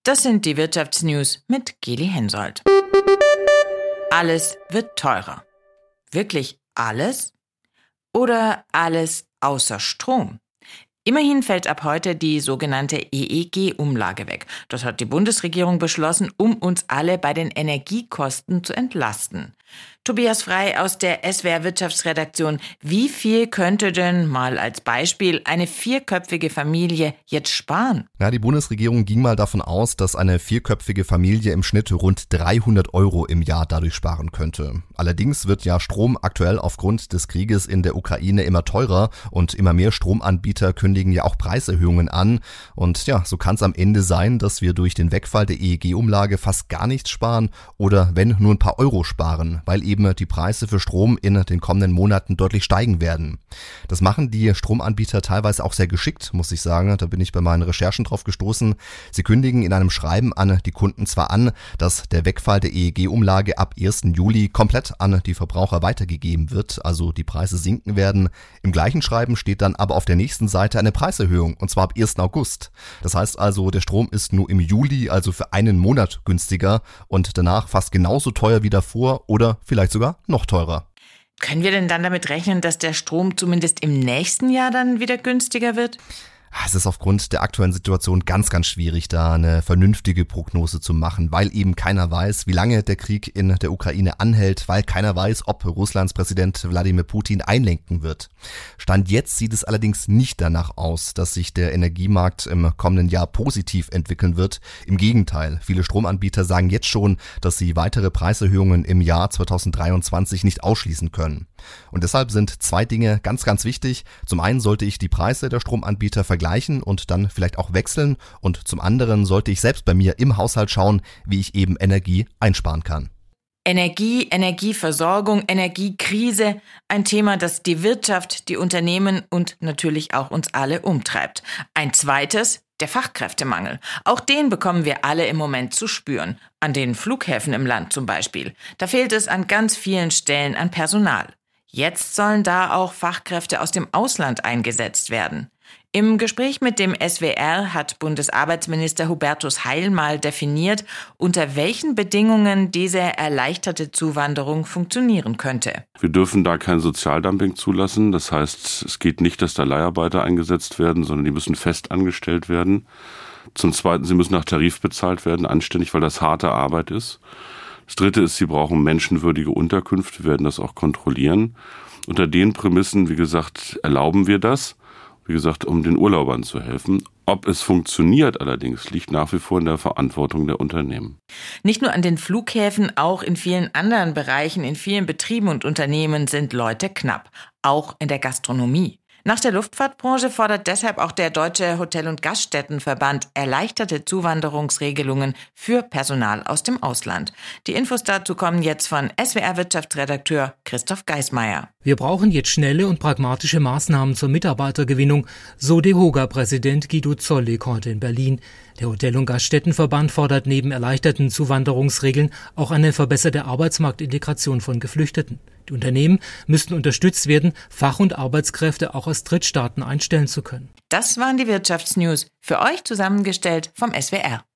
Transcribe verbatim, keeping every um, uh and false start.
Das sind die Wirtschaftsnews mit Geli Hensoldt. Alles wird teurer. Wirklich alles? Oder alles außer Strom? Immerhin fällt ab heute die sogenannte E E G-Umlage weg. Das hat die Bundesregierung beschlossen, um uns alle bei den Energiekosten zu entlasten. Tobias Frey aus der S W R Wirtschaftsredaktion. Wie viel könnte denn, mal als Beispiel, eine vierköpfige Familie jetzt sparen? Ja, die Bundesregierung ging mal davon aus, dass eine vierköpfige Familie im Schnitt rund dreihundert Euro im Jahr dadurch sparen könnte. Allerdings wird ja Strom aktuell aufgrund des Krieges in der Ukraine immer teurer und immer mehr Stromanbieter kündigen ja auch Preiserhöhungen an. Und ja, so kann es am Ende sein, dass wir durch den Wegfall der E E G-Umlage fast gar nichts sparen oder wenn nur ein paar Euro sparen, weil eben die Preise für Strom in den kommenden Monaten deutlich steigen werden. Das machen die Stromanbieter teilweise auch sehr geschickt, muss ich sagen. Da bin ich bei meinen Recherchen drauf gestoßen. Sie kündigen in einem Schreiben an die Kunden zwar an, dass der Wegfall der E E G-Umlage ab ersten Juli komplett an die Verbraucher weitergegeben wird, also die Preise sinken werden. Im gleichen Schreiben steht dann aber auf der nächsten Seite eine Preiserhöhung, und zwar ab ersten August. Das heißt also, der Strom ist nur im Juli, also für einen Monat günstiger und danach fast genauso teuer wie davor oder vielleicht sogar noch teurer. Können wir denn dann damit rechnen, dass der Strom zumindest im nächsten Jahr dann wieder günstiger wird? Es ist aufgrund der aktuellen Situation ganz, ganz schwierig, da eine vernünftige Prognose zu machen, weil eben keiner weiß, wie lange der Krieg in der Ukraine anhält, weil keiner weiß, ob Russlands Präsident Wladimir Putin einlenken wird. Stand jetzt sieht es allerdings nicht danach aus, dass sich der Energiemarkt im kommenden Jahr positiv entwickeln wird. Im Gegenteil, viele Stromanbieter sagen jetzt schon, dass sie weitere Preiserhöhungen im Jahr zweitausenddreiundzwanzig nicht ausschließen können. Und deshalb sind zwei Dinge ganz, ganz wichtig. Zum einen sollte ich die Preise der Stromanbieter vergleichen und dann vielleicht auch wechseln. Und zum anderen sollte ich selbst bei mir im Haushalt schauen, wie ich eben Energie einsparen kann. Energie, Energieversorgung, Energiekrise, ein Thema, das die Wirtschaft, die Unternehmen und natürlich auch uns alle umtreibt. Ein zweites, der Fachkräftemangel. Auch den bekommen wir alle im Moment zu spüren. An den Flughäfen im Land zum Beispiel. Da fehlt es an ganz vielen Stellen an Personal. Jetzt sollen da auch Fachkräfte aus dem Ausland eingesetzt werden. Im Gespräch mit dem S W R hat Bundesarbeitsminister Hubertus Heil mal definiert, unter welchen Bedingungen diese erleichterte Zuwanderung funktionieren könnte. Wir dürfen da kein Sozialdumping zulassen. Das heißt, es geht nicht, dass da Leiharbeiter eingesetzt werden, sondern die müssen fest angestellt werden. Zum Zweiten, sie müssen nach Tarif bezahlt werden, anständig, weil das harte Arbeit ist. Das Dritte ist, sie brauchen menschenwürdige Unterkünfte, wir werden das auch kontrollieren. Unter den Prämissen, wie gesagt, erlauben wir das. Wie gesagt, um den Urlaubern zu helfen. Ob es funktioniert allerdings, liegt nach wie vor in der Verantwortung der Unternehmen. Nicht nur an den Flughäfen, auch in vielen anderen Bereichen, in vielen Betrieben und Unternehmen sind Leute knapp. Auch in der Gastronomie. Nach der Luftfahrtbranche fordert deshalb auch der Deutsche Hotel- und Gaststättenverband erleichterte Zuwanderungsregelungen für Personal aus dem Ausland. Die Infos dazu kommen jetzt von S W R-Wirtschaftsredakteur Christoph Geismeier. Wir brauchen jetzt schnelle und pragmatische Maßnahmen zur Mitarbeitergewinnung, so DEHOGA-Präsident Guido Zollik heute in Berlin. Der Hotel- und Gaststättenverband fordert neben erleichterten Zuwanderungsregeln auch eine verbesserte Arbeitsmarktintegration von Geflüchteten. Die Unternehmen müssten unterstützt werden, Fach- und Arbeitskräfte auch aus Drittstaaten einstellen zu können. Das waren die Wirtschaftsnews, für euch zusammengestellt vom S W R.